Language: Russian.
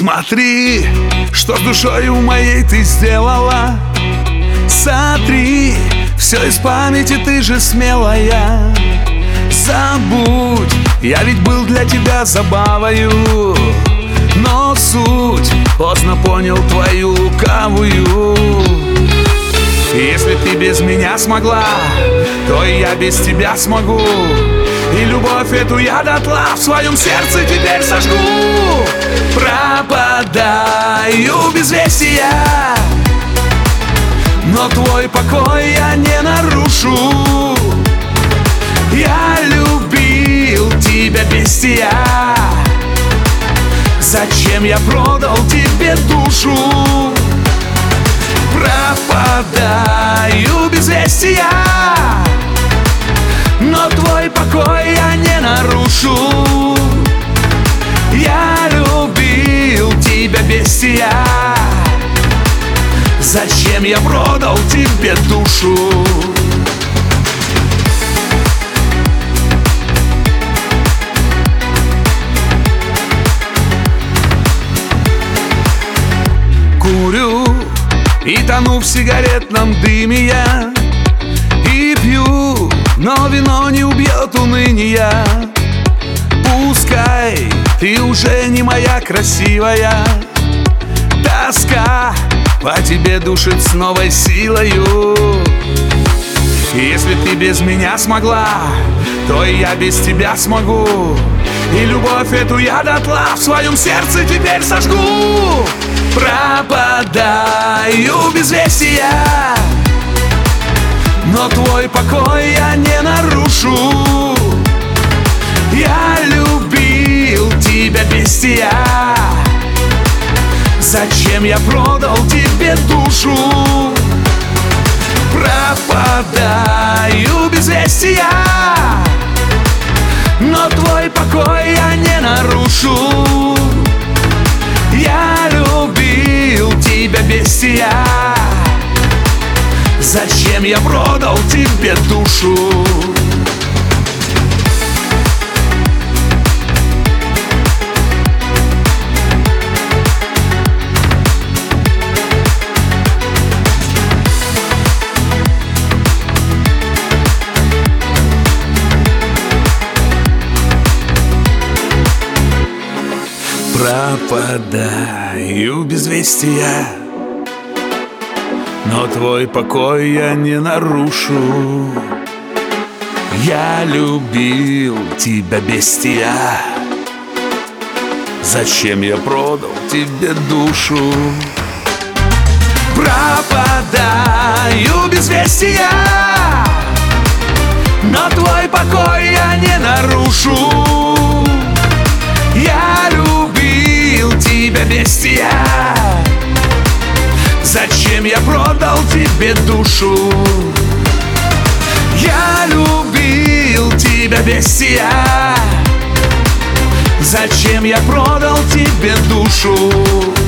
Смотри, что с душою моей ты сделала. Сотри все из памяти, ты же смелая. Забудь, я ведь был для тебя забавою, но суть поздно понял твою лукавую. Если ты без меня смогла, то и я без тебя смогу. И любовь эту я дотла в своем сердце теперь сожгу. Пропадаю без вестия, но твой покой я не нарушу. Я любил тебя без тебя. Зачем я продал тебе душу? Пропадаю без вестия, но твой покой я не нарушу. Я любил тебя без тебя. Зачем я продал тебе душу? Курю и тону в сигаретном дыме я, и пью, но вино не убьет уныния. Пускай ты уже не моя красивая, тоска по тебе душит с новой силою. Если ты без меня смогла, то и я без тебя смогу. И любовь эту я дотла в своем сердце теперь сожгу. Пропадаю без вестия, но твой покой я не нарушу. Я любил тебя без тебя. Зачем я продал тебе душу? Пропадаю без вестия, но твой покой я не нарушу. Я любил тебя без тебя. Зачем я продал тебе душу? Пропадаю без вестия, но твой покой я не нарушу. Я любил тебя без тебя. Зачем я продал тебе душу? Пропадаю без вестия, но твой покой я не нарушу. Я любил тебя без тебя. Зачем я продал тебе душу? Я любил тебя без тебя. Зачем я продал тебе душу?